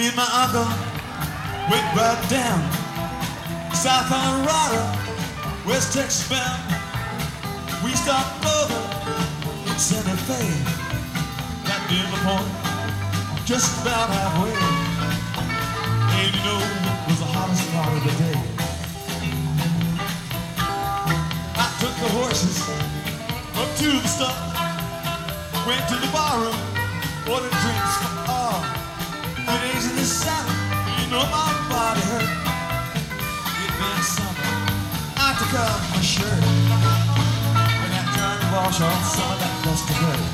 Me and my uncle went right down South Colorado, West Texas bound. We stopped over in Santa Fe, got near the point, just about halfway. And you know, it was the hottest part of the day. I took the horses up to the stop, went to the barroom, ordered drinks for all. 3 days in the saddle, you know my body hurt. It been summer, I took off my shirt, and I tried to wash off some of that lusty dirt.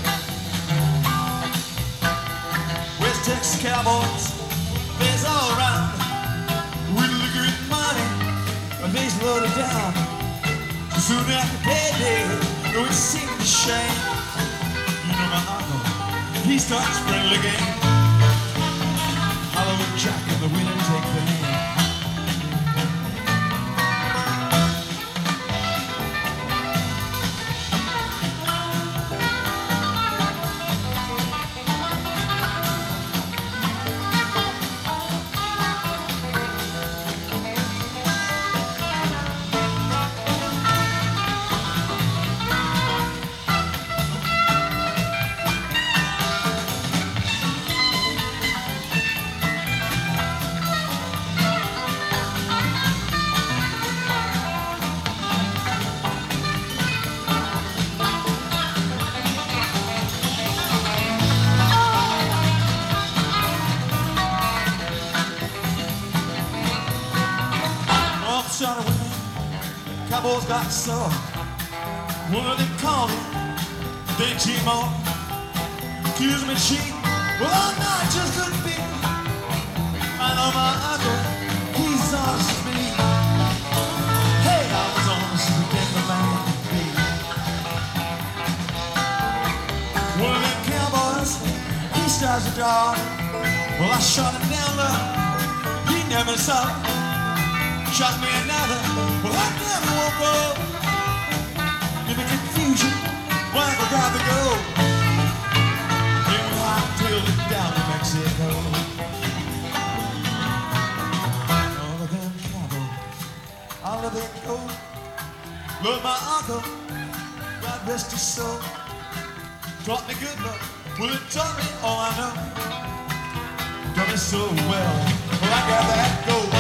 West Texas cowboys, there's all around, with liquor and money, my face loaded down. So soon after payday, it seemed a shame. You know my uncle, he starts friendly game. Hollywood Jack and the winner take the hand. Shot of women, cowboys got sore. One of them called him, then Jim on. Accused me of cheating, well I'm not just good people. I know my uncle, he's honest as me. Hey, I was honest as a gentleman man could be. One of them cowboys, he starts to draw. Well I shot him down low, he never saw it. Shot me another, well I never woke up. In the confusion, when I forgot to go. Then we hightailed it down to Mexico. All of them cowboys, all of them gold. Lord, my uncle, God rest his soul, taught me good luck, well it taught me all I know. Taught me so well, well I got that gold.